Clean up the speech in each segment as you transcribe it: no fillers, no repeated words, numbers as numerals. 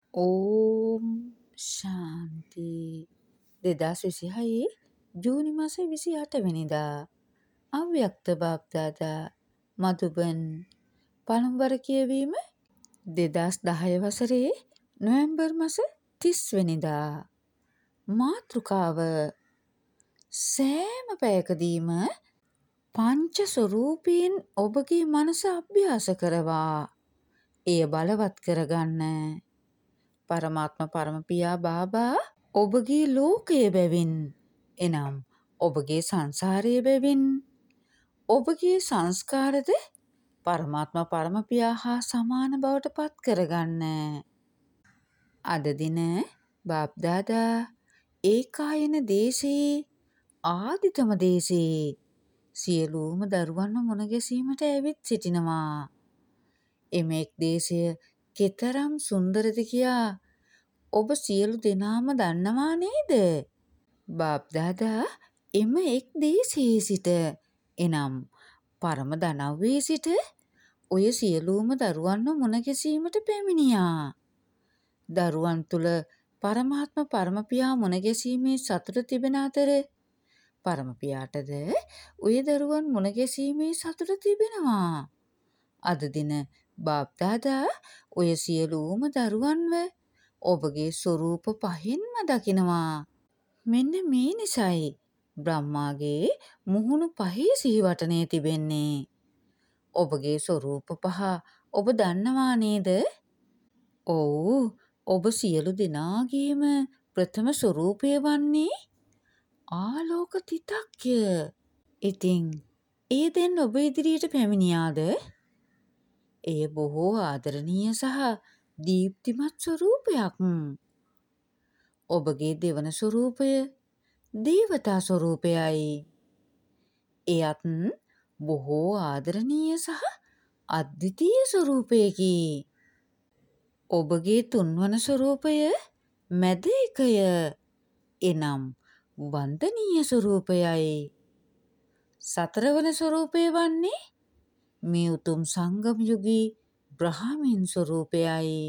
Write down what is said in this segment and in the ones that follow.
ඕම් ශාන්ති 2026 ජූනි මාසේ 28 වෙනිදා අව්‍යක්ත බාප්දාදා මధుබන් පළමුවර කියවීම 2010 වසරේ නොවැම්බර් මාස 30 වෙනිදා මාතෘකාව සෑම පැයකදීම පංච ස්වරූපයෙන් ඔබගේ මනස අභ්‍යාස කරවා එය බලවත් කරගන්න. පරමාත්ම පරමපියා බාබා ඔබගේ ලෝකය බැවින් එනම් ඔබගේ සංසාරය බැවින් ඔබගේ සංස්කාරද පරමාත්ම පරමපියා හා සමාන බවට පත් කරගන්න. අද දින බාප්දාදා ඒකායන දේශයේ ආදිතම දේශයේ සියලුම දරුවන්ව මුණගැසීමට ඇවිත් සිටිනවා. එමෙක් දේශය කෙතරම් සුන්දරද කියා ඔබ සියලු දෙනාම දන්නවා නේද? බාප්දාදා එම එක් දේශයේ සිට එනම් පරම දනව්වේ සිට ඔය සියලුම දරුවන්ව මුණගැසීමට පැමිණියා. දරුවන් තුල පරමාත්ම පරමපියා මුණගැසීමේ සතුට තිබෙන අතර පරමපියාටද ඔය දරුවන් මුණගැසීමේ සතුට තිබෙනවා. අද දින බාප්දාදා ඔය සියලුම දරුවන්ව ඔබගේ ස්වරූප පහෙන්ම දකිනවා. මෙන්න මේ නිසයි බ්‍රහ්මාගේ මුහුණු පහේ සිහිවටනය තිබෙන්නේ. ඔබගේ ස්වරූප පහ ඔබ දන්නවා නේද? ඔව්, ඔබ සියලු දෙනාගේම ප්‍රථම ස්වරූපය වන්නේ ආලෝක තිතක්ය. ඉතින් ඒ දැන් ඔබ ඉදිරියට පැමිණියාද? එය බොහෝ ආදරණීය සහ දීප්තිමත් ස්වරූපයක්. ඔබගේ දෙවන ස්වරූපය දේවතා ස්වරූපයයි. එයත් බොහෝ ආදරණීය සහ අද්විතීය ස්වරූපයකි. ඔබගේ තුන්වන ස්වරූපය මැද එකය. එනම් වන්දනීය ස්වරූපයයි. සතරවන ස්වරූපය වන්නේ මේ උතුම් සංගම යුගී බ්‍රහ්මීන් ස්වරූපයයි.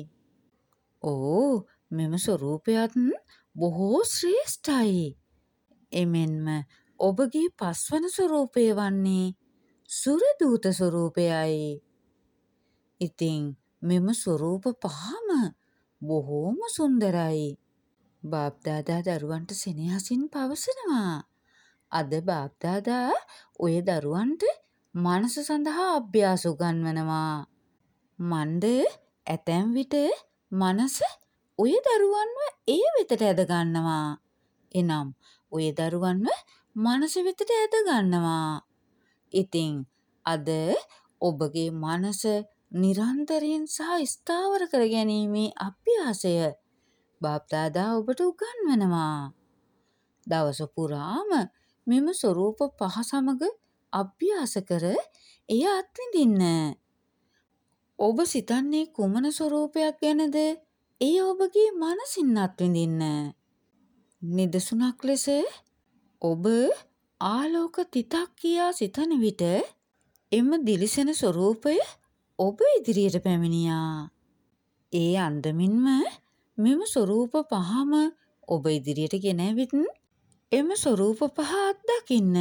ඕ මෙම ස්වරූපයත් බොහෝ ශ්‍රේෂ්ඨයි. එමෙන්ම ඔබගේ පස්වන ස්වරූපය වන්නේ සුරදූත ස්වරූපයයි. ඉතින් මෙම ස්වරූප පහම බොහෝම සුන්දරයි. බාප්දාදා දරුවන්ට සෙනෙහසින් පවසනවා. අද බාප්දාදා ඔය දරුවන්ට මනස සඳහා අභ්‍යාස උගන්වනවා. මන්ද ඇතැම් විට මනස ඔය දරුවන්ව ඒ වෙතට ඇද ගන්නවා. එනම් ඔය දරුවන්ව මනස වෙතට ඇද ගන්නවා. ඉතින් අද ඔබගේ මනස නිරන්තරයෙන් සහ ස්ථාවර කර ගැනීමේ අභ්‍යාසය බාප්දාදා ඔබට උගන්වනවා. දවස පුරාම මෙම ස්වරූප පහ සමග අභ්‍යාස කර එය අත්විඳින්න. ඔබ සිතන්නේ කුමන ස්වරූපයක් ගැනද? එය ඔබගේ මනසින් අත්විඳින්න. නිදසුනක් ලෙස ඔබ ආලෝක තිතක් කියා සිතන විට එම දිලිසෙන ස්වරූපය ඔබ ඉදිරියට පැමිණියා. ඒ අන්දමින්ම මෙම ස්වරූප පහම ඔබ ඉදිරියට ගෙනවිත් එම ස්වරූප පහ අත්දකින්න.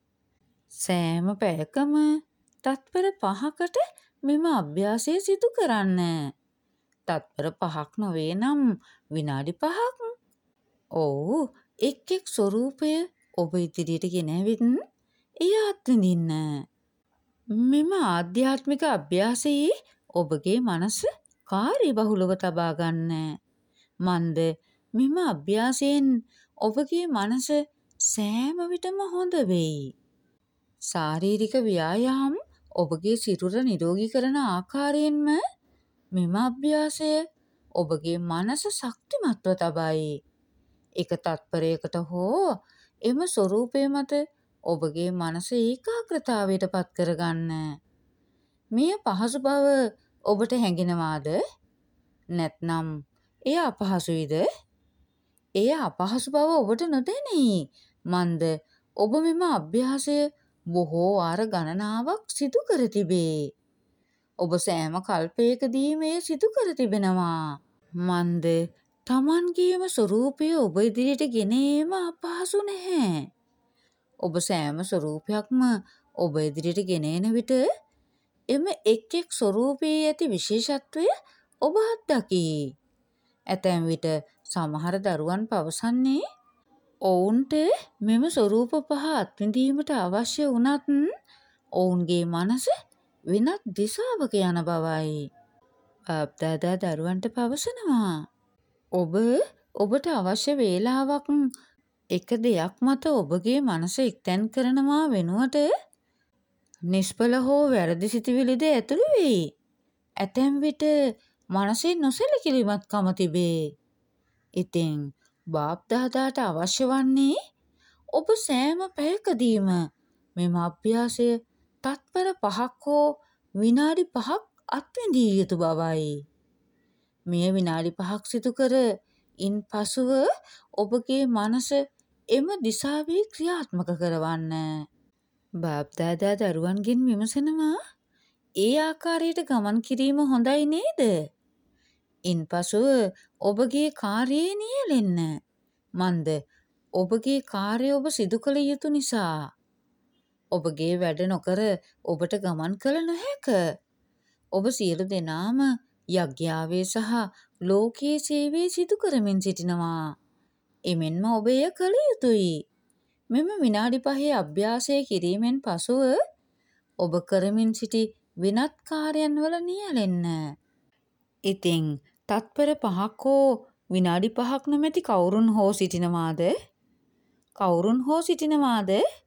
සෑම පැයකම තත්පර 5කට මෙම අභ්‍යාසය සිදු කරන්න. තත්පර 5ක් නොවේ නම් විනාඩි 5ක්. ඔව්, එක් එක් ස්වරූපය ඔබ ඉදිරියට ගෙනවිත් එය අත්විඳින්න. මෙම ආධ්‍යාත්මික අභ්‍යාසයේ ඔබගේ මනස කාර්යබහුලව තබා ගන්න. මන්ද මෙම අභ්‍යාසයෙන් ඔබගේ මනස සෑම විටම හොඳ වෙයි. ශාරීරික ව්‍යායාම් ඔබගේ සිරුර නිරෝගී කරන ආකාරයෙන්ම මෙම අභ්‍යාසය ඔබගේ මනස ශක්තිමත්ව තබයි. එක තත්පරයකට හෝ එම ස්වරූපය මත ඔබගේ මනස ඒකාග්‍රතාවයට පත් කරගන්න. මෙය පහසු බව ඔබට හැඟෙනවාද? නැත්නම් එය අපහසුයිද? එය අපහසු බව ඔබට නොදැනෙයි. මන්ද ඔබ මෙම අභ්‍යාසය බොහෝ වාර ගණනාවක් සිදු කර තිබේ. ඔබ සෑම කල්පයකදී මේ සිදු කර තිබෙනවා. මන්ද තමන්ගේම ස්වරූපය ඔබ ඉදිරියට ගෙන ඒම අපහසු නැහැ. ඔබ සෑම ස්වරූපයක්ම ඔබ ඉදිරියට ගෙන එන විට එම එක් එක් ස්වරූපයේ ඇති විශේෂත්වය ඔබ අත්දකී. ඇතැම් විට සමහර දරුවන් පවසන්නේ ඔවුන්ට මෙම ස්වරූප පහ අත්විඳීමට අවශ්‍ය වුණත් ඔවුන්ගේ මනස වෙනත් දිශාවක යන බවයි. අප්දාදා දරුවන්ට පවසනවා. ඔබට අවශ්‍ය වේලාවක් එක දෙයක් මත ඔබගේ මනස එක්තැන් කරනවා වෙනුවට නිෂ්ඵල හෝ වැරදි සිතුවිලිද ඇතුළු වෙයි. ඇතැම් විට මනසේ නොසැලකිලිමත්කම තිබේ. ඉතින් බාප්දාදාට අවශ්‍ය වන්නේ ඔබ සෑම පැයකදීම මෙම අභ්‍යාසය තත්පර 5ක් හෝ විනාඩි 5ක් අත්විඳිය යුතු බවයි. මෙය විනාඩි 5ක් සිදු කර ඉන් පසුව ඔබගේ මනස එම දිශාවේ ක්‍රියාත්මක කරවන්න. බාප්දාදා දරුවන්ගෙන් විමසනවා ඒ ආකාරයට ගමන් කිරීම හොඳයි නේද? ඉන් පසුව ඔබගේ කාර්යයේ නියැලෙන්න. මන්ද ඔබගේ කාර්ය ඔබ සිදු කළ යුතු නිසා. ඔබගේ වැඩ නොකර ඔබට ගමන් කළ නොහැක. ඔබ සියලු දෙනාම යඥාවේ සහ ලෝකයේ සේවයේ සිදු කරමින් සිටිනවා. එමෙන්ම ඔබ එය කළ යුතුයි. මෙම විනාඩි 5 අභ්‍යාසය කිරීමෙන් පසුව ඔබ කරමින් සිටි වෙනත් කාර්යයන් වල නියැලෙන්න. ඉතින් තත්පර 5ක් හෝ විනාඩි 5ක් නොමැති කවුරුන් හෝ සිටිනවාද? කවුරුන් හෝ සිටිනවාද?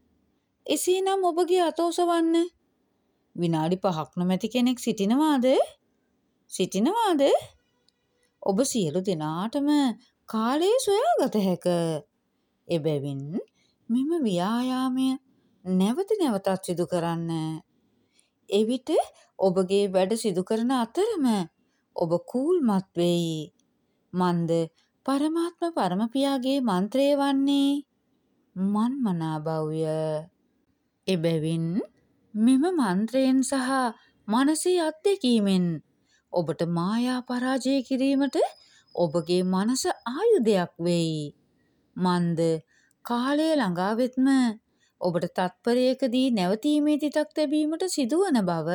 එසේනම් ඔබගේ අත ඔසවන්න. විනාඩි 5ක් නොමැති කෙනෙක් සිටිනවාද? සිටිනවාද? ඔබ සියලු දෙනාටම කාලය සොයාගත හැක. එබැවින් මෙම ව්‍යායාමය නැවත නැවතත් සිදු කරන්න. එවිට ඔබගේ වැඩ සිදු කරන අතරම ඔබ කූල්මත් වෙයි. මන්ද පරමාත්ම පරමපියාගේ මන්ත්‍රය වන්නේ මන්මනාභව්‍ය. එබැවින් මෙම මන්ත්‍රයෙන් සහ මනසේ අත්දැකීමෙන් ඔබට මායා පරාජය කිරීමට ඔබගේ මනස ආයුධයක් වෙයි. මන්ද කාලය ළඟා වෙත්ම ඔබට තත්පරයකදී නැවතීමේ තිතක් තැබීමට සිදුවන බව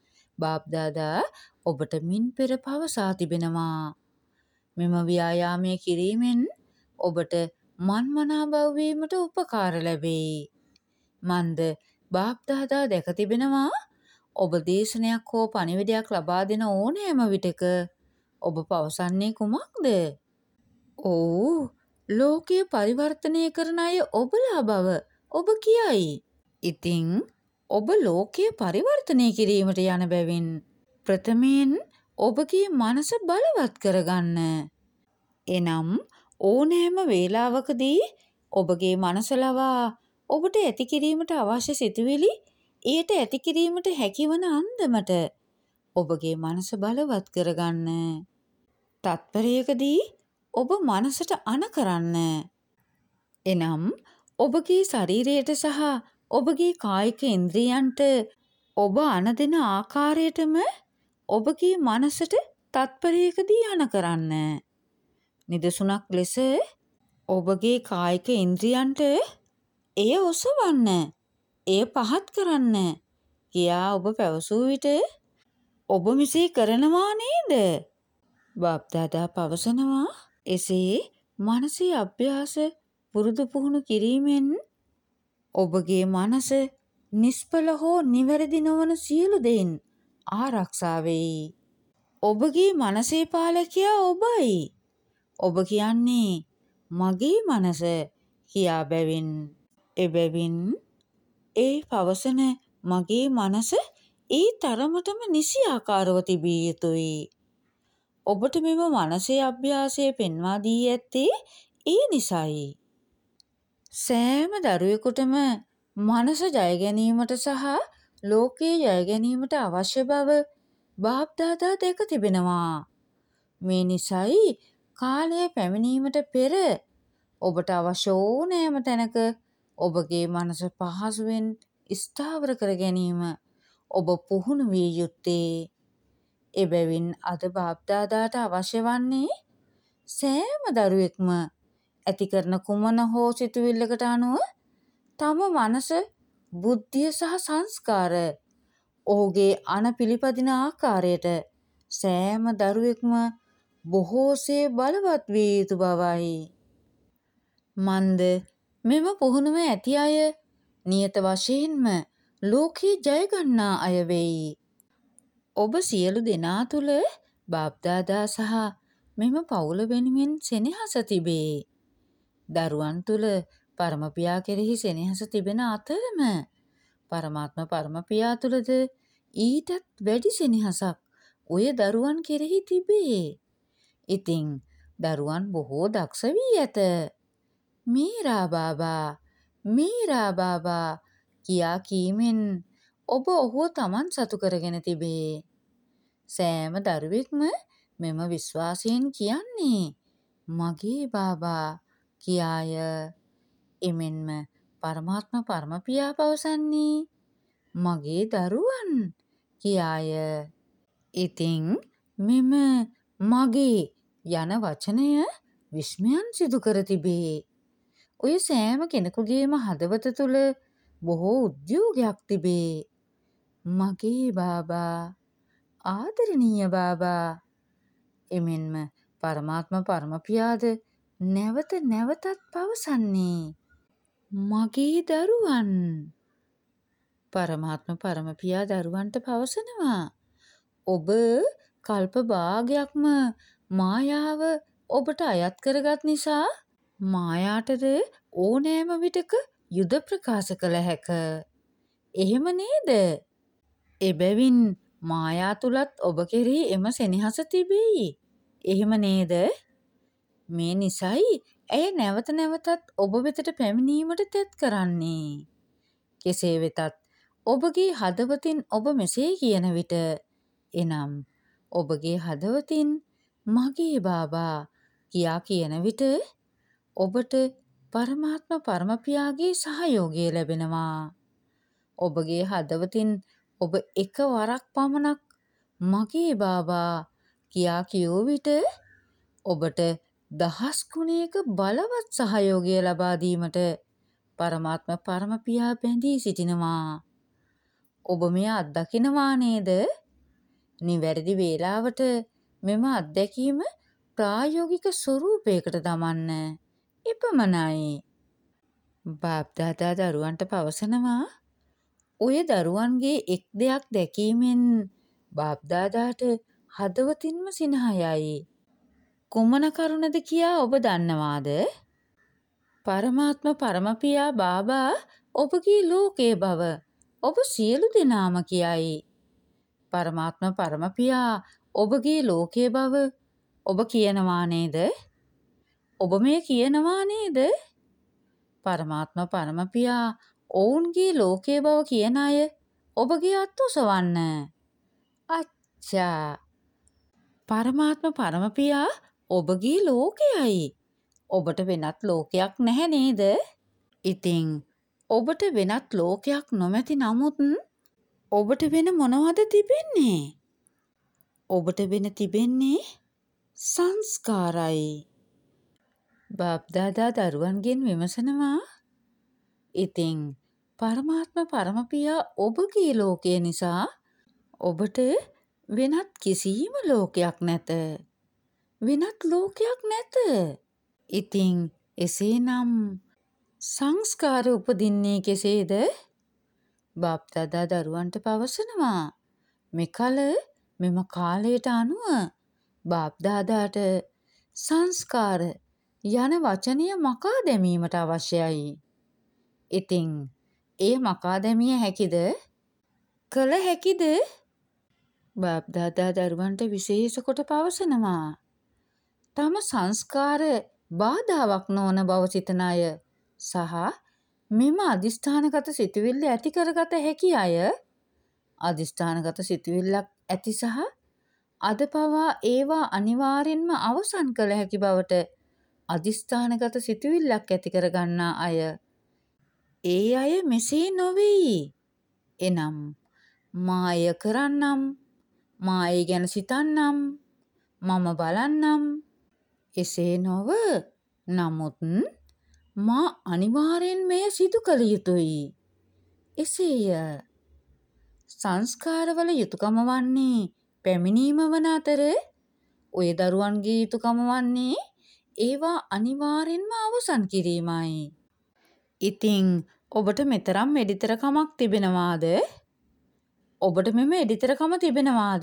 බාප්දාදා ඔබට මින් පෙර පවසා තිබෙනවා. මෙම ව්‍යායාමය කිරීමෙන් ඔබට මන්මනාභව වීමට උපකාර ලැබෙයි. මන්ද බාප්දාදා දැක තිබෙනවා ඔබ දේශනයක් හෝ පණිවිඩයක් ලබා දෙන ඕනෑම විටක ඔබ පවසන්නේ කුමක්ද? ඔව්, ලෝකය පරිවර්තනය කරන අය ඔබලා බව ඔබ කියයි. ඉතින් ඔබ ලෝකය පරිවර්තනය කිරීමට යන බැවින් ප්‍රථමයෙන් ඔබගේ මනස බලවත් කරගන්න. එනම් ඕනෑම වේලාවකදී ඔබගේ මනස ලවා ඔබට ඇති කිරීමට අවශ්‍ය සිතුවිලි එයට ඇති කිරීමට හැකිවන අන්දමට ඔබගේ මනස බලවත් කරගන්න. තත්පරයකදී ඔබ මනසට අණ කරන්න. එනම් ඔබගේ ශරීරයට සහ ඔබගේ කායික ඉන්ද්‍රියන්ට ඔබ අණ දෙන ආකාරයටම ඔබගේ මනසට තත්පරයකදී අණ කරන්න. නිදසුනක් ලෙස ඔබගේ කායික ඉන්ද්‍රියන්ට එය ඔසවන්න, එය පහත් කරන්න කියා ඔබ පැවසූ විට ඔබ මෙසේ කරනවා නේද? බාප්දාදා පවසනවා එසේ මනසේ අභ්‍යාස පුරුදු පුහුණු කිරීමෙන් ඔබගේ මනස නිෂ්ඵල හෝ නිවැරදි නොවන සියලු දෙයින් ආරක්ෂා වෙයි. ඔබගේ මනසේ පාලකයා ඔබයි. ඔබ කියන්නේ මගේ මනස කියා බැවින්. එබැවින් ඒ පවසන මගේ මනස ඒ තරමටම නිසියාකාරව තිබිය යුතුයි. ඔබට මෙම මනසේ අභ්‍යාසය පෙන්වා දී ඇත්තේ ඒ නිසයි. සෑම දරුවෙකුටම මනස ජය ගැනීමට සහ ලෝකයේ ජය ගැනීමට අවශ්‍ය බව බාප්දාදා දැක තිබෙනවා. මේ නිසයි කාලය පැමිණීමට පෙර ඔබට අවශ්‍ය ඕනෑම තැනක ඔබගේ මනස පහසුවෙන් ස්ථාවර කර ගැනීම ඔබ පුහුණු විය යුත්තේ. එබැවින් අද බාප්දාදාට අවශ්‍ය වන්නේ සෑම දරුවෙක්ම ඇති කරන කුමන හෝ සිතුවිල්ලකට අනුව තම මනස, බුද්ධිය සහ සංස්කාර ඔහුගේ අන පිළිපදින ආකාරයට සෑම දරුවෙක්ම බොහෝසේ බලවත් විය යුතු බවයි. මන්ද මෙම පුහුණුව ඇති අය නියත වශයෙන්ම ලෝකේ ජය ගන්නා අය වෙයි. ඔබ සියලු දෙනා තුළ බාප්දාදා සහ මෙම පවුල වෙනුවෙන් සෙනෙහස තිබේ. දරුවන් තුළ පරමපියා කෙරෙහි සෙනෙහස තිබෙන අතරම පරමාත්ම පරමපියා තුළද ඊටත් වැඩි සෙනෙහසක් ඔය දරුවන් කෙරෙහි තිබේ. ඉතින් දරුවන් බොහෝ දක්ෂ වී ඇත. මීරා බාබා කියා කීමෙන් ඔබ ඔහුව Taman සතු කරගෙන තිබේ. සෑම දරුවෙක්ම මෙම විශ්වාසයෙන් කියන්නේ මගේ බාබා කියාය. එමෙන්ම පරමාත්ම පරමපියා පවසන්නේ මගේ දරුවන් කියාය. ඉතින් මෙම මගේ යන වචනය විස්මයන් සිදු කර තිබේ. ඔය සෑම කෙනෙකුගේම හදවත තුළ බොහෝ උද්‍යෝගයක් තිබේ. මගේ බාබා, ආදරණීය බාබා. එමෙන්ම පරමාත්ම පරමපියාද නැවත නැවතත් පවසන්නේ මගේ දරුවන්. පරමාත්ම පරමපියා දරුවන්ට පවසනවා ඔබ කල්ප භාගයක්ම මායාව ඔබට අයත් කරගත් නිසා මායාටද ඕනෑම විටක යුද ප්‍රකාශ කළ හැක. එහෙම නේද? එබැවින් මායා තුලත් ඔබ කෙරෙහි එම සෙනෙහස තිබෙයි. එහෙම නේද? මේ නිසයි ඇය නැවත නැවතත් ඔබ වෙතට පැමිණීමට තෙත් කරන්නේ. කෙසේ වෙතත් ඔබගේ හදවතින් ඔබ මෙසේ කියන විට එනම් ඔබගේ හදවතින් මගේ බාබා කියා කියන විට ඔබට පරමාත්ම පරමපියාගේ සහයෝගය ලැබෙනවා. ඔබගේ හදවතින් ඔබ එකවරක් පමණක් මගේ බාබා කියා කියෝ විට ඔබට 10 ගුණයක බලවත් සහයෝගය ලබා දීමට පරමාත්ම පරමපියා බැඳී සිටිනවා. ඔබ මෙය අත්දකිනවා නේද? නිවැරදි වේලාවට මෙම අත්දැකීම ප්‍රායෝගික ස්වරූපයකට දමන්න. එපමණයි. බාප්දාදා දරුවන්ට පවසනවා ඔය දරුවන්ගේ එක් දෙයක් දැකීමෙන් බාප්දාදාට හදවතින්ම සිනහයයි. කුමන කරුණද කියා ඔබ දන්නවාද? පරමාත්ම පරමපියා බාබා ඔබගේ ලෝකයේ බව ඔබ සියලු දෙනාම කියයි. පරමාත්ම පරමපියා ඔබගේ ලෝකයේ බව ඔබ කියනවා නේද? ඔබ මේ කියනවා නේද? පරමාත්ම පරමපියා ඔවුන්ගේ ලෝකයේ බව කියන අය ඔබගේ අත් ඔසවන්න. අච්චා. පරමාත්ම පරමපියා ඔබගේ ලෝකයයි. ඔබට වෙනත් ලෝකයක් නැහැ නේද? ඉතින් ඔබට වෙනත් ලෝකයක් නොමැති නමුත් ඔබට වෙන මොනවද තිබෙන්නේ? ඔබට වෙන තිබෙන්නේ සංස්කාරයි. බාප්දාදා දරුවන්ගෙන් විමසනවා ඉතින් පරමාත්ම පරමපියා ඔබගේ ලෝකය නිසා ඔබට වෙනත් කිසිම ලෝකයක් නැත. වෙනත් ලෝකයක් නැත. ඉතින් එසේනම් සංස්කාර උපදින්නේ කෙසේද? බාප්දාදා දරුවන්ට පවසනවා මෙකල මෙම කාලයට අනුව බාප්දාදාට සංස්කාර යන වචනය මකා දැමීමට අවශ්‍යයි. ඉතින් එය මකා දැමිය හැකිද? කළ හැකිද? බාප්දාදා දරුවන්ට විශේෂ කොට පවසනවා තම සංස්කාර බාධාවක් නොවන බව සිතන අය සහ මෙම අදිෂ්ඨානගත සිතුවිල්ල ඇති කරගත හැකි අය අදිෂ්ඨානගත සිතුවිල්ලක් ඇති සහ අද පවා ඒවා අනිවාර්යෙන්ම අවසන් කළ හැකි බවට අදිෂ්ඨානගත සිතුවිල්ලක් ඇති කරගන්නා අය ඒ අය මෙසේ නොවෙයි. එනම් මාය කරන්නම් මා ඒ ගැන සිතන්නම්. මම බලන්නම්. එසේ නොව නමුත් මා අනිවාර්යෙන් මෙය සිදු කළ යුතුයි. එසේය. සංස්කාරවල යුතුයකම වන්නේ පැමිණීම වන අතර ඔය දරුවන්ගේ යුතුයකම වන්නේ ඒවා අනිවාර්යෙන්ම අවසන් කිරීමයි. ඉතින් ඔබට මෙතරම් එඩිතරකමක් තිබෙනවාද? ඔබට මෙම එඩිතරකම තිබෙනවාද?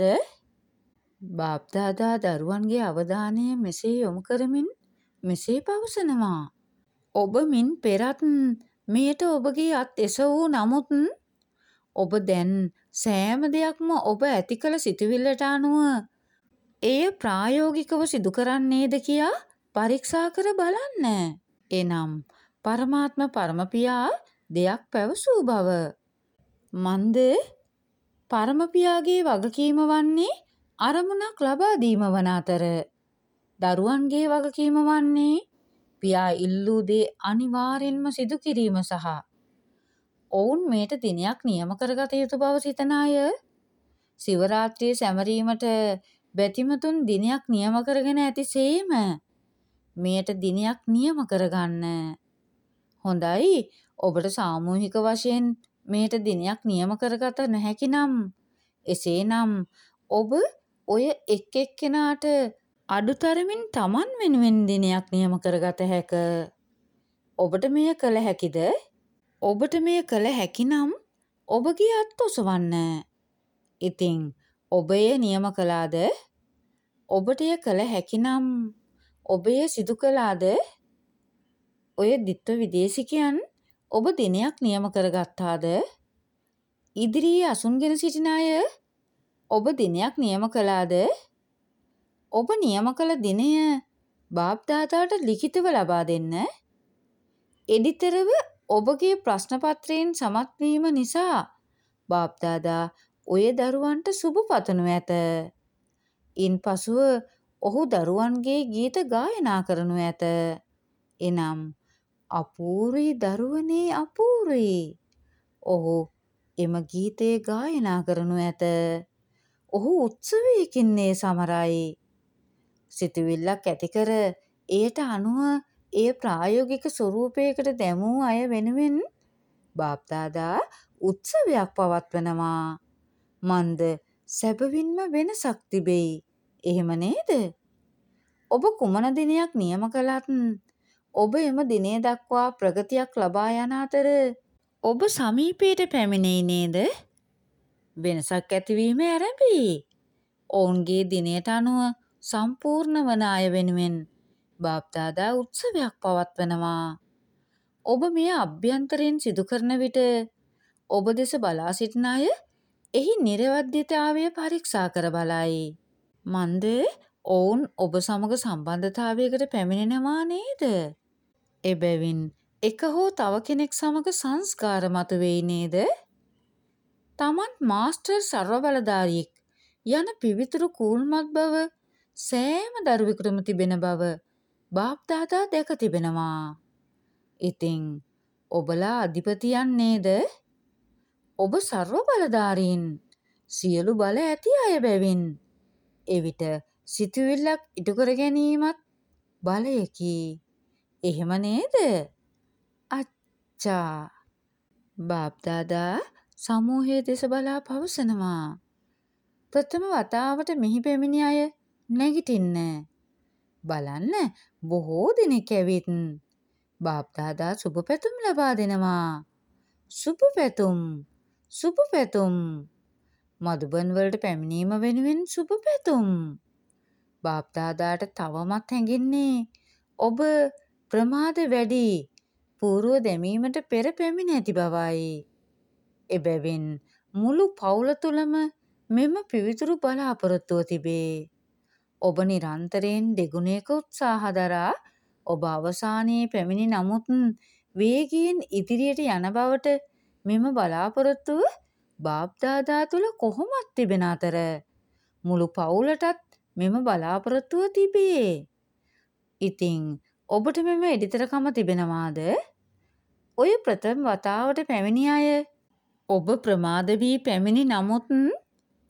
බාප්දාදා දරුවන්ගේ අවධානය මෙසේ යොමු කරමින් මෙසේ පවසනවා. ඔබ මින් පෙරත් මෙයට ඔබගේ අත් එසවූ නමුත් ඔබ දැන් සෑම දෙයක්ම ඔබ ඇති කළ සිතුවිල්ලට අනුව එය ප්‍රායෝගිකව සිදු කරන්නේද කියා පරීක්ෂා කර බලන්න. එනම් පරමාත්ම පරමපියා දෙයක් පැවසූ බව. මන්ද පරමපියාගේ වගකීම වන්නේ අරමුණක් ලබා දීම වන අතර දරුවන්ගේ වගකීම වන්නේ පියා ඉල්ලූ දේ අනිවාර්යෙන්ම සිදු කිරීම සහ ඔවුන් මේට දිනයක් නියම කරගත යුතු බව සිතන අය සිවරාත්‍රිය සැමරීමට බැතිමතුන් දිනයක් නියම කරගෙන ඇති සේම මෙයට දිනයක් නියම කරගන්න. හොඳයි ඔබට සාමූහික වශයෙන් මෙයට දිනයක් නියම කරගත නොහැකි නම් එසේනම් ඔබ ඔය එක් එක්කෙනාට අඩුතරමින් Taman වෙනුවෙන් දිනයක් නියම කරගත හැක. ඔබට මෙය කළ හැකිද? ඔබට මෙය කළ හැකි නම් ඔබගේ අත් ඔසවන්න. ඉතින් ඔබ එය නියම කළාද? ඔබට එය කළ හැකි නම් ඔබ එය සිදු කළාද? ඔය ditth විදේශිකයන් ඔබ දිනයක් නියම කරගත්තාද? ඉදිරියේ අසුන්ගෙන සිටින අය ඔබ දිනයක් නියම කළාද? ඔබ නියම කළ දිනය බාප්දාදාට ලිඛිතව ලබා දෙන්න. එඩිතරව ඔබගේ ප්‍රශ්න පත්‍රයෙන් සමත් වීම නිසා බාප්දාදා ඔය දරුවන්ට සුබ පතනු ඇත. ඉන්පසුව ඔහු දරුවන්ගේ ගීත ගායනා කරනු ඇත. එනම් අපූරුයි දරුවනේ අපූරුයි. ඔහු එම ගීතය ගායනා කරනු ඇත. ඔහු උත්සවයකින් සමරයි. සිතුවිල්ලක් ඇති කර එයට අනුව එය ප්‍රායෝගික ස්වරූපයකට දැමූ අය වෙනුවෙන් බාප්දාදා උත්සවයක් පවත්වනවා. මන්ද සැබවින්ම වෙනසක් තිබෙයි. එහෙම නේද? ඔබ කුමන දිනයක් නියම කළත් ඔබ එම දිනය දක්වා ප්‍රගතියක් ලබා යන අතර ඔබ සමීපයට පැමිණෙයි නේද? වෙනසක් ඇතිවීම ආරම්භයි. ඔවුන්ගේ දිනයට අනුව සම්පූර්ණ වන අය වෙනුවෙන් බාප්දාදා උත්සවයක් පවත්වනවා. ඔබ මෙය අභ්‍යන්තරයෙන් සිදු කරන විට ඔබ දෙස බලා සිටින අය එහි නිර්වද්‍යතාවය පරීක්ෂා කර බලයි. මන්ද ඔවුන් ඔබ සමග සම්බන්ධතාවයකට පැමිණෙනවා නේද? එබැවින් එක හෝ තව කෙනෙක් සමග සංස්කාර මතුවෙයි නේද? තමන් මාස්ටර් සර්වබලධාරියෙක් යන පිවිතුරු කූල්මත් බව සෑම දරුවෙකුටම තිබෙන බව බාප්දාදා දැක තිබෙනවා. ඉතින් ඔබලා අධිපතියන් නේද? ඔබ සර්වබලධාරීන් සියලු බල ඇති අය බැවින් එවිට සිතුවිල්ලක් ඉටු කර ගැනීමත් බලයකි. එහෙම නේද? අච්චා. බාප්දාදා සමූහයේ දෙස බලා පවසනවා. ප්‍රථම වතාවට මෙහි පැමිණි අය නැගිටින්න. බලන්න බොහෝ දෙනෙක් ඇවිත් බාප්දාදා සුබ පැතුම් ලබා දෙනවා. සුබ පැතුම්. සුබ පැතුම්. මදුබන් වලට පැමිණීම වෙනුවෙන් සුබ පැතුම්. බාප්දාදාට තවමත් හැඟෙන්නේ ඔබ ප්‍රමාද වැඩි පූර්ව දැමීමට පෙර පැමිණ ඇති බවයි. එබැවින් මුළු පවුල තුළම මෙම පිවිතුරු බලාපොරොත්තුව තිබේ. ඔබ නිරන්තරයෙන් දෙගුණයක උත්සාහ දරා ඔබ අවසානයේ පැමිණි නමුත් වේගයෙන් ඉදිරියට යන බවට මෙම බලාපොරොත්තුව බාප්දාදා තුළ කොහොමත් තිබෙන අතර මුළු පවුලටත් මෙම බලාපොරොත්තුව තිබේ. ඉතින් ඔබට මෙම එඩිතරකම තිබෙනවාද? ඔය ප්‍රථම වතාවට පැමිණි අය ඔබ ප්‍රමාද වී පැමිණි නමුත්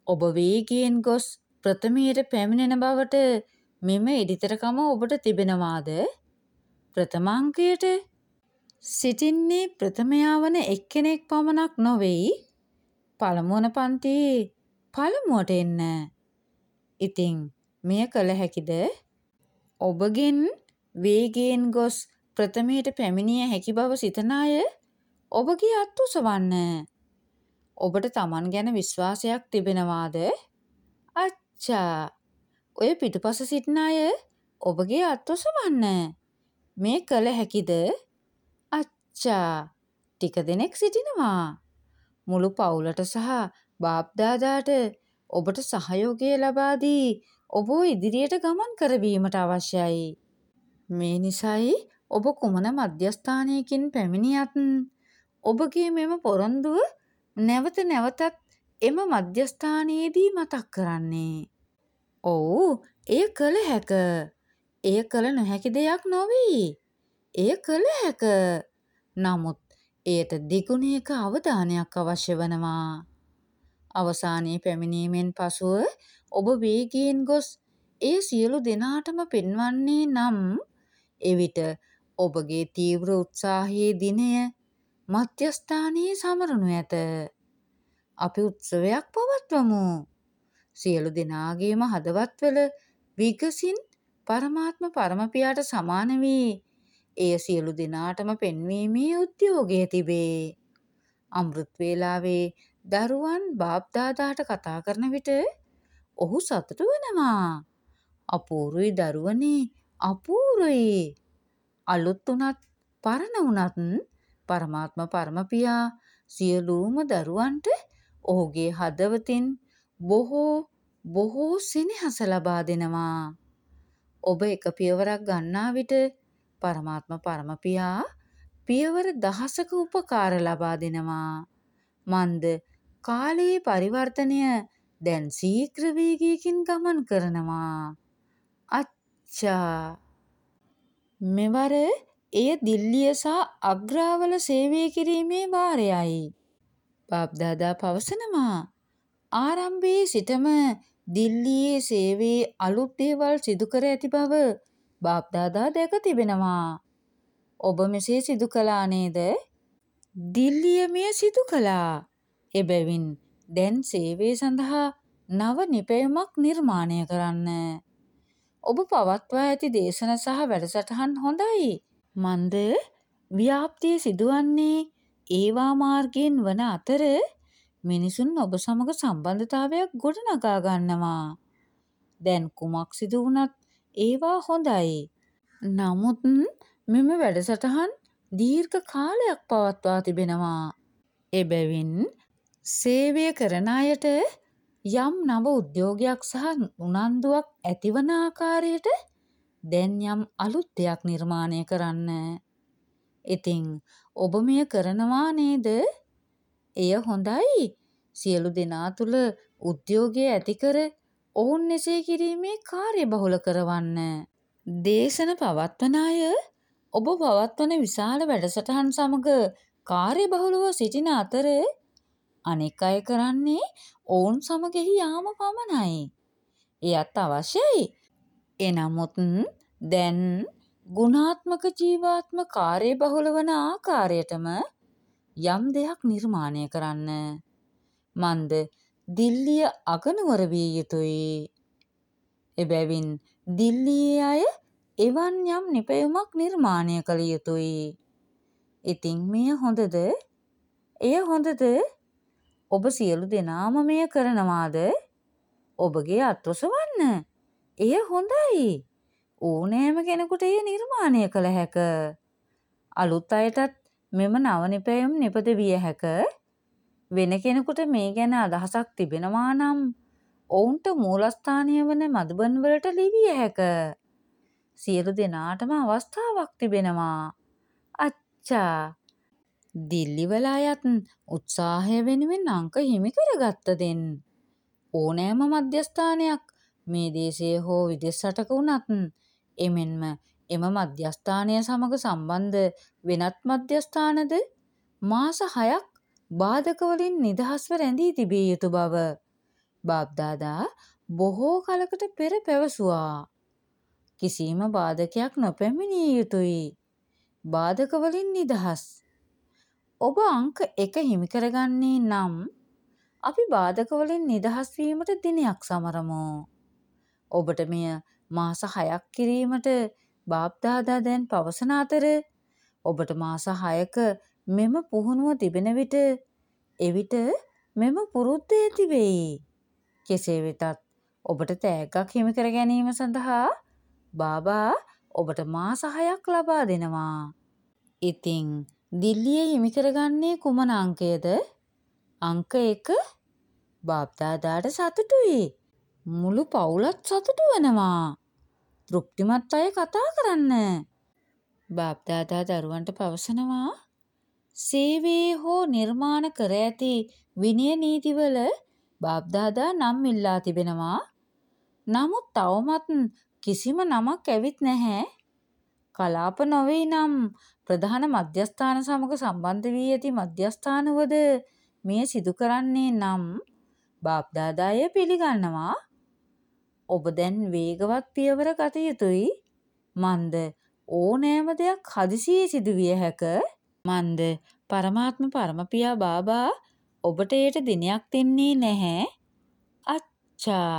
ඔබ වේගයෙන් ගොස් ප්‍රථමයට පැමිණෙන බවට මෙම එඩිතරකම ඔබට තිබෙනවාද? ප්‍රථමාංකයට සිටින්නේ ප්‍රථමයා වන එක්කෙනෙක් පමණක් නොවෙයි. පළමුවන පන්තියේ පළමුවට එන්න. ඉතින් මෙය කළ හැකිද? ඔබගෙන් වේගයෙන් ගොස් ප්‍රථමයට පැමිණිය හැකි බව සිතන අය ඔබගේ අත් උසවන්න. ඔබට Taman ගැන විශ්වාසයක් තිබෙනවාද? අච්චා. ඔය පිටුපස සිටින අය ඔබගේ අත් ඔසවන්න. මේ කළ හැකිද? අච්චා. ටික දෙනෙක් සිටිනවා. මුළු පවුලට සහ බාප්දාදාට ඔබට සහයෝගය ලබා දී ඔබ ඉදිරියට ගමන් කරවීමට අවශ්‍යයි. මේ නිසයි ඔබ කුමන මධ්‍යස්ථානයකින් පැමිණියත් ඔබගේ මෙම පොරොන්දුව නැවත නැවතත් එම මධ්‍යස්ථානයේදී මතක් කරන්නේ. ඔව්, එය කළ හැක. එය කළ නොහැකි දෙයක් නොවේ. එය කළ හැක. නමුත් එයට දෙගුණයක අවධානයක් අවශ්‍ය වනවා. අවසානයේ පැමිණීමෙන් පසුව ඔබ වේගයෙන් ගොස් ඒ සියලු දෙනාටම පෙන්වන්නේ නම් එවිට ඔබගේ තීව්‍ර උත්සාහයේ දිනය මධ්‍යස්ථානයේ සමරනු ඇත. අපි උත්සවයක් පවත්වමු. සියලු දෙනාගේම හදවත්වල විගසින් පරමාත්ම පරමපියාට සමාන වී එය සියලු දෙනාටම පෙන්වීමේ උද්‍යෝගය තිබේ. අමෘත් වේලාවේ දරුවන් බාප්දාදාට කතා කරන විට ඔහු සතුටු වෙනවා. අපූරුයි දරුවනේ, අපූරුයි. අලුත් වුණත් පරණ වුණත් පරමාත්ම පරමපියා සියලුම දරුවන්ට ඔහුගේ හදවතින් බොහෝ සෙනෙහස ලබා දෙනවා. ඔබ එක පියවරක් ගන්නා විට පරමාත්ම පරමපියා පියවර දහසක උපකාර ලබා දෙනවා. මන්ද කාලයේ පරිවර්තනය දැන් ශීඝ්‍ර වේගයකින් ගමන් කරනවා. අච්චා. මෙවර එය දිල්ලිය සහ අග්‍රාවල සේවය කිරීමේ වාරයයි. බාප්දාදා පවසනවා. ආරම්භයේ සිටම දිල්ලියේ සේවයේ අලුත් දේවල් සිදු කර ඇති බව බාප්දාදා දැක තිබෙනවා. ඔබ මෙසේ සිදු කළා නේද? දිල්ලිය මෙය සිදු කළා. එබැවින් දැන් සේවය සඳහා නව නිපැයුමක් නිර්මාණය කරන්න. ඔබ පවත්වා ඇති දේශන සහ වැඩසටහන් හොඳයි. මන්ද ව්‍යාප්තිය සිදුවන්නේ ඒවා මාර්ගයෙන් වන අතර මිනිසුන් ඔබ සමග සම්බන්ධතාවයක් ගොඩනගා ගන්නවා. දැන් කුමක් සිදු වුණත් ඒවා හොඳයි. නමුත් මෙම වැඩසටහන් දීර්ඝ කාලයක් පවත්වා තිබෙනවා. එබැවින් සේවය කරන අයට යම් නව උද්‍යෝගයක් සහ උනන්දුවක් ඇතිවන ආකාරයට දැන් යම් අලුත් දෙයක් නිර්මාණය කරන්න. ඉතින් ඔබ මෙය කරනවා නේද? එය හොඳයි. සියලු දෙනා තුළ උද්‍යෝගය ඇති කර ඔවුන් එසේ කිරීමේ කාර්යබහුල කරවන්න. දේශන පවත්වන අය ඔබ පවත්වන විශාල වැඩසටහන් සමග කාර්යබහුලව සිටින අතර අනෙක් අය කරන්නේ ඔවුන් සමගෙහි යාම පමණයි. එයත් අවශ්‍යයි. එනමුත් දැන් ගුණාත්මක ජීවාත්ම කාර්යබහුල වන ආකාරයටම යම් දෙයක් නිර්මාණය කරන්න. මන්ද දිල්ලිය අගනුවර විය යුතුයි. එබැවින් දිල්ලියේ අය එවන් යම් නිපැයුමක් නිර්මාණය කළ යුතුයි. ඉතින් මෙය හොඳද? එය හොඳද? ඔබ සියලු දෙනාම මෙය කරනවාද? ඔබගේ අත් ඔසවන්න. එය හොඳයි. ඕනෑම කෙනෙකුට එය නිර්මාණය කළ හැක. අලුත් අයටත් මෙම නව නිපැයුම් නිපදවිය හැක. වෙන කෙනෙකුට මේ ගැන අදහසක් තිබෙනවා නම් ඔවුන්ට මූලස්ථානය වන මධුබන් වලට ලිවිය හැක. සියලු දෙනාටම අවස්ථාවක් තිබෙනවා. අච්චා. දිල්ලිවල අයත් උත්සාහය වෙනුවෙන් අංක හිමි කරගත්ත දෙන්. ඕනෑම මධ්‍යස්ථානයක් මේ දේශයේ හෝ විදෙස් රටක වුණත් එමෙන්ම එම මධ්‍යස්ථානය සමග සම්බන්ධ වෙනත් මධ්‍යස්ථානද මාස 6ක් බාධක වලින් නිදහස්ව රැඳී තිබිය යුතු බව බාප්දාදා බොහෝ කලකට පෙර පැවසුවා. කිසිම බාධකයක් නොපැමිණිය යුතුයි. බාධක වලින් නිදහස්. ඔබ අංක 1 හිමි කරගන්නේ නම් අපි බාධක වලින් නිදහස් වීමට දිනයක් සමරමු. ඔබට මෙය මාස 6ක් කිරීමට බාප්දාදා දැන් පවසන අතර ඔබට මාස 6ක මෙම පුහුණුව තිබෙන විට එවිට මෙම පුරුද්ද ඇති වෙයි. කෙසේ වෙතත් ඔබට තෑග්ගක් හිමි කර ගැනීම සඳහා බාබා ඔබට මාස 6ක් ලබා දෙනවා. ඉතින් දිල්ලිය හිමි කරගන්නේ කුමන අංකයද? අංක 1. බාප්දාදාට සතුටුයි. මුළු පවුලත් සතුටු වෙනවා. තෘප්තිමත් අය කතා කරන්න. බාප්දාදා දරුවන්ට පවසනවා සේවයේ හෝ නිර්මාණ කර ඇති විනය නීතිවල බාප්දාදා නම් ඉල්ලා තිබෙනවා. නමුත් තවමත් කිසිම නමක් ඇවිත් නැහැ. කලාප නොවේ නම් ප්‍රධාන මධ්‍යස්ථාන සමග සම්බන්ධ වී ඇති මධ්‍යස්ථානවද මෙය සිදු කරන්නේ නම් බාප්දාදාය පිළිගන්නවා. ඔබ දැන් වේගවත් පියවර ගත යුතුයි. මන්ද ඕනෑම දෙයක් හදිසියේ සිදුවිය හැක. මන්ද පරමාත්ම පරමපියා බාබා ඔබට ඒට දිනයක් දෙන්නේ නැහැ. අච්චා.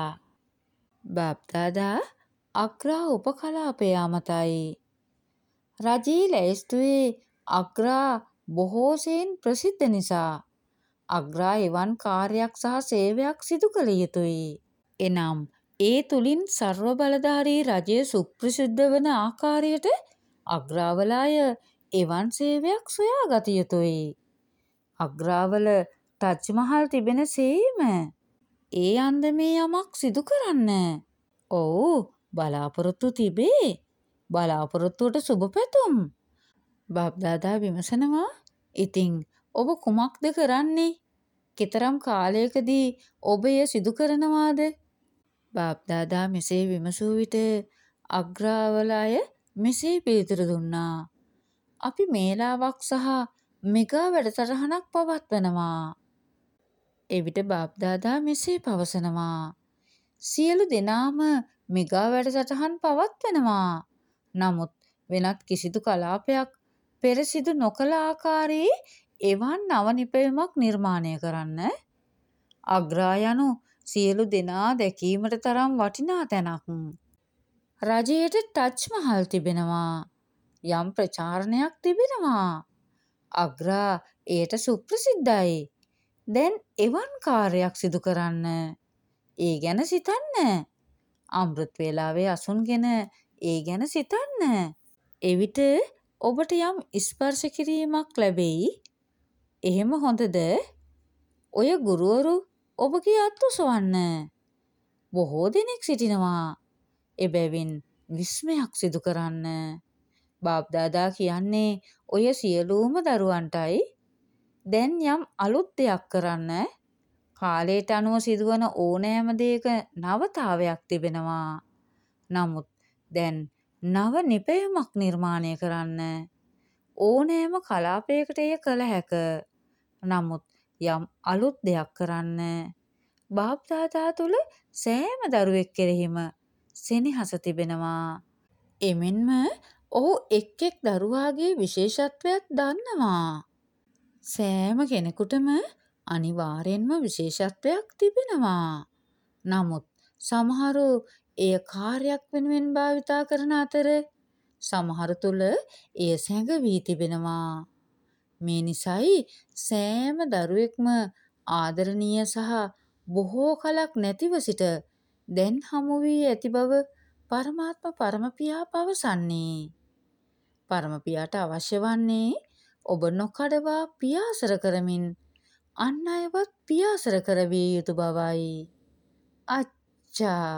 බාප්දාදා අග්‍රා උපකලාපය අමතයි. රජයේ ලැයිස්තුවේ අග්‍රා බොහෝ සෙයින් ප්‍රසිද්ධ නිසා අග්‍රා එවන් කාර්යයක් සහ සේවයක් සිදු කළ යුතුයි. එනම් ඒ තුලින් සර්ව බලධාරී රජය සුප්‍රසිද්ධ වන ආකාරයට අග්‍රාවලාය එවන් සේවයක් සොයාගත යුතුයි. අග්‍රාවල ටච් මහල් තිබෙන සේම ඒ අන්දමේ යමක් සිදු කරන්න. ඔව් බලාපොරොත්තු තිබේ. බලාපොරොත්තුවට සුබ පැතුම්. බාප්දාදා විමසනවා ඉතින් ඔබ කුමක්ද කරන්නේ? කෙතරම් කාලයකදී ඔබ එය සිදු කරනවාද? බාප්දාදා මෙසේ විමසූ විට අග්‍රාවල අය මෙසේ පිළිතුරු දුන්නා. අපි මේලාවක් සහ මෙගා වැඩසටහනක් පවත්වනවා. එවිට බාප්දාදා මෙසේ පවසනවා. සියලු දෙනාම මෙගා වැඩසටහන් පවත්වනවා. නමුත් වෙනත් කිසිදු කලාපයක් පෙර සිදු නොකළ ආකාරයේ එවන් නව නිපැයුමක් නිර්මාණය කරන්න. අග්‍රා යනු සියලු දෙනා දැකීමට තරම් වටිනා තැනක්. රජයට ටච් මහල් තිබෙනවා. යම් ප්‍රචාරණයක් තිබෙනවා. අග්‍රා එයට සුප්‍රසිද්ධයි. දැන් එවන් කාර්යයක් සිදු කරන්න. ඒ ගැන සිතන්න. අමෘත් වේලාවේ අසුන්ගෙන ඒ ගැන සිතන්න. එවිට ඔබට යම් ස්පර්ශ කිරීමක් ලැබෙයි. එහෙම හොඳද? ඔය ගුරුවරු ඔබගේ අත් ඔසවන්න. බොහෝ දෙනෙක් සිටිනවා. එබැවින් විස්මයක් සිදු කරන්න. බාප්දාදා කියන්නේ ඔය සියලුම දරුවන්ටයි. දැන් යම් අලුත් දෙයක් කරන්න. කාලයට අනුව සිදුවන ඕනෑම දෙයක නවතාවයක් තිබෙනවා. නමුත් දැන් නව නිපැයුමක් නිර්මාණය කරන්න. ඕනෑම කලාපයකට එය කළ හැක. නමුත් යම් අලුත් දෙයක් කරන්න. බාප්දාදා තුළ සෑම දරුවෙක් කෙරෙහිම සෙනෙහස තිබෙනවා. එමෙන්ම ඔහු එක් එක් දරුවාගේ විශේෂත්වයක් දන්නවා. සෑම කෙනෙකුටම අනිවාර්යෙන්ම විශේෂත්වයක් තිබෙනවා. නමුත් සමහරු එය කාර්යයක් වෙනුවෙන් භාවිතා කරන අතර සමහර තුළ එය සැඟවී තිබෙනවා. මේ නිසයි සෑම දරුවෙක්ම ආදරණීය සහ බොහෝ කලක් නැතිව සිට දැන් හමු වී ඇති බව පරමාත්ම පරමපියා පවසන්නේ. පරමපියාට අවශ්‍ය වන්නේ ඔබ නොකඩවා පියාසර කරමින් අන් අයවත් පියාසර කරවිය යුතු බවයි. අච්චා.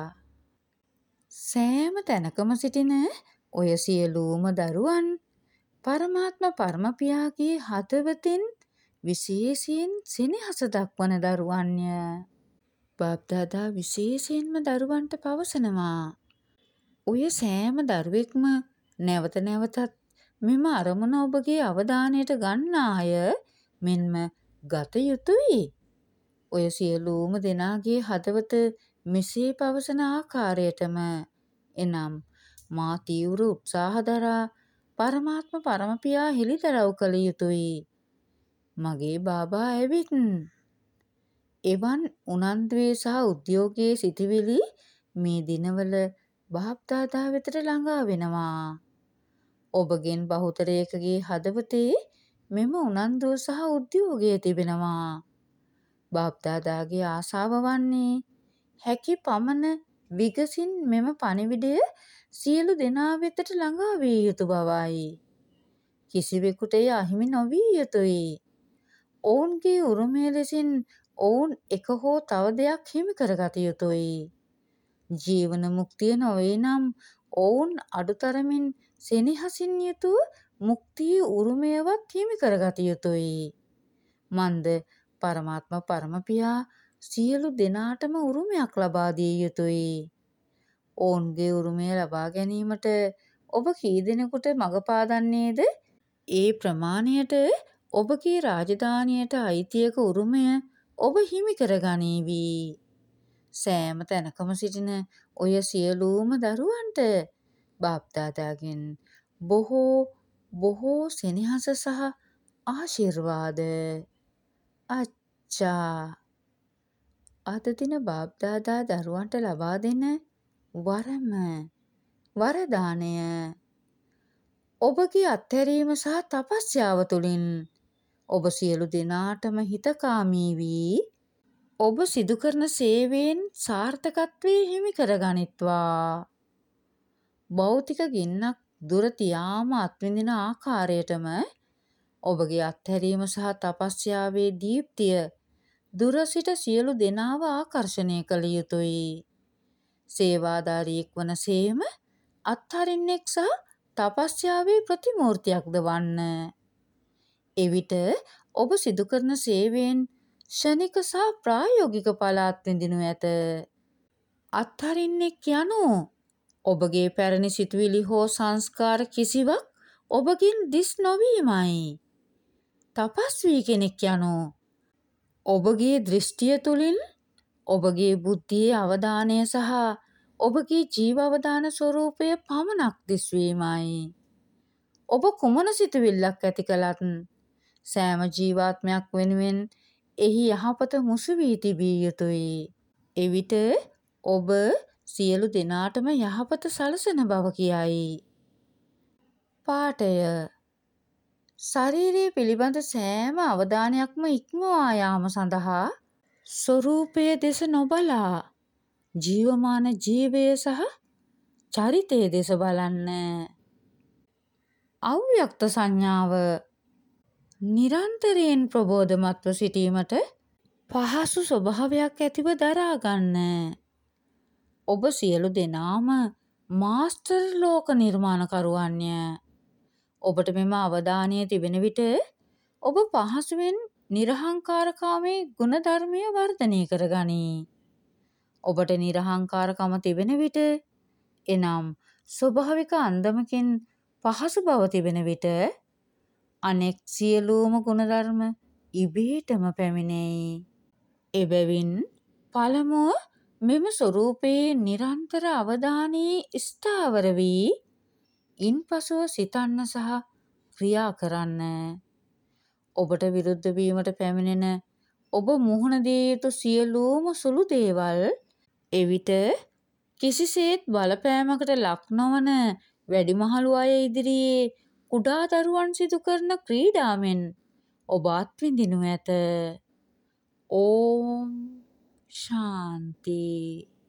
සෑම තැනකම සිටින ඔය සියලුම දරුවන් පරමාත්ම පරමපියාගේ හදවතින් විශේෂයෙන් සෙනෙහස දක්වන දරුවන්ය. බාප්දාදා විශේෂයෙන්ම දරුවන්ට පවසනවා. ඔය සෑම දරුවෙක්ම නැවත නැවතත් මෙම අරමුණ ඔබගේ අවධානයට ගන්නාය මෙන්ම ගත යුතුයි. ඔය සියලුම දෙනාගේ හදවත මෙසේ පවසන ආකාරයටම එනම් මා තීව්‍ර උත්සාහ දරා පරමාත්ම පරමපියා හෙළිදරව් කළ යුතුයි. මගේ බාබා ඇවිත් එවන් උනන්දුවේ සහ උද්‍යෝගයේ සිටිවිලි මේ දිනවල බාප්දාදා වෙතට ළඟා වෙනවා. ඔබගෙන් බහුතරයකගේ හදවතේ මෙම උනන්දුව සහ උද්‍යෝගය තිබෙනවා. බාප්දාදාගේ ආසාව වන්නේ හැකි පමණ විගසින් මෙම පණිවිඩය සියලු දෙනා වෙතට ළඟා විය යුතු බවයි. කිසිවෙකුට එය අහිමි නොවිය යුතුයි. ඔවුන්ගේ උරුමය ලෙසින් ඔවුන් එක හෝ තව දෙයක් හිමි කරගත යුතුයි. ජීවන මුක්තිය නොවේ නම් ඔවුන් අඩුතරමින් සෙනෙහසින් යුතුව මුක්තියේ උරුමයවත් හිමි කරගත යුතුයි. මන්ද පරමාත්ම පරමපියා සියලු දෙනාටම උරුමයක් ලබා දිය යුතුයි. ඔවුන්ගේ උරුමය ලබා ගැනීමට ඔබ කී දෙනෙකුට මඟ පාදන්නේද? ඒ ප්‍රමාණයට ඔබගේ රාජධානියට අයිතියක උරුමය ඔබ හිමි කරගනීවි. සෑම තැනකම සිටින ඔය සියලුම දරුවන්ට බාප්දාදාගෙන් බොහෝ සෙනෙහස සහ ආශිර්වාද. අච්චා. අද දින බාප්දාදා දරුවන්ට ලබා දෙන වරදානය ඔබගේ අත්හැරීම සහ තපස්යාව තුළින් ඔබ සියලු දෙනාටම හිතකාමී වී ඔබ සිදු කරන සේවයෙන් සාර්ථකත්වයේ හිමි කරගනිත්වා. භෞතික ගින්නක් දුර තියාම අත්විඳින ආකාරයටම ඔබගේ අත්හැරීම සහ තපස්යාවේ දීප්තිය දුර සිට සියලු දෙනාව ආකර්ෂණය කළ යුතුයි. සේවාදාරියෙක් වන සේම අත්හරින්නෙක් සහ තපස්යාවේ ප්‍රතිමූර්තියක්ද වන්න. එවිට ඔබ සිදු කරන සේවයෙන් ෂණික සහ ප්‍රායෝගික ඵල අත්විඳිනු ඇත. අත්හරින්නෙක් යනු ඔබගේ පැරණි සිතුවිලි හෝ සංස්කාර කිසිවක් ඔබගෙන් දිස් නොවීමයි. තපස්වී කෙනෙක් යනු ඔබගේ දෘෂ්ටිය තුළින් ඔබගේ බුද්ධියේ අවධානය සහ ඔබගේ ජීවාවදාන ස්වરૂපය පමණක් දිස්වීමයි. ඔබ කුමන සිතුවිල්ලක් ඇති කළත් සෑම ජීවාත්මයක් වෙනුවෙන් එහි යහපත මුසු වී තිබිය යුතුයි. එවිට ඔබ සියලු දෙනාටම යහපත සලසන බව කියයි. පාඨය ශරීරය පිළිබඳ සෑම අවධානයක්ම ඉක්මවා යාම සඳහා ස්වરૂපය දෙස නොබලා ජීවමාන ජීවය සහ චරිතය දෙස බලන්න. අව්‍යක්ත සංඥාව නිරන්තරයෙන් ප්‍රබෝධමත්ව සිටීමට පහසු ස්වභාවයක් ඇතිව දරා ගන්න. ඔබ සියලු දෙනාම මාස්ටර් ලෝක නිර්මාණකරුවන්ය. ඔබට මෙම අවධානය තිබෙන විට ඔබ පහසුවෙන් නිර්හංකාරකාමී ගුණධර්මය වර්ධනය කරගනී. ඔබට නිර්හංකාරකම තිබෙන විට එනම් ස්වභාවික අන්දමකින් පහසු බව තිබෙන විට අනෙක් සියලුම ගුණධර්ම ඉබේටම පැමිණෙයි. එබැවින් පළමුව මෙම ස්වરૂපයේ නිරන්තර අවධානයේ ස්ථාවර වී ඉන්පසුව සිතන්න සහ ක්‍රියා කරන්න. ඔබට විරුද්ධ වීමට පැමිණෙන ඔබ මුහුණ දිය යුතු සියලුම සුළු දේවල් එවිට කිසිසේත් බලපෑමකට ලක් නොවන වැඩිමහලු අය ඉදිරියේ කුඩා දරුවන් සිදු කරන ක්‍රීඩා මෙන් ඔබ අත්විඳිනු ඇත. ඕම් ශාන්ති.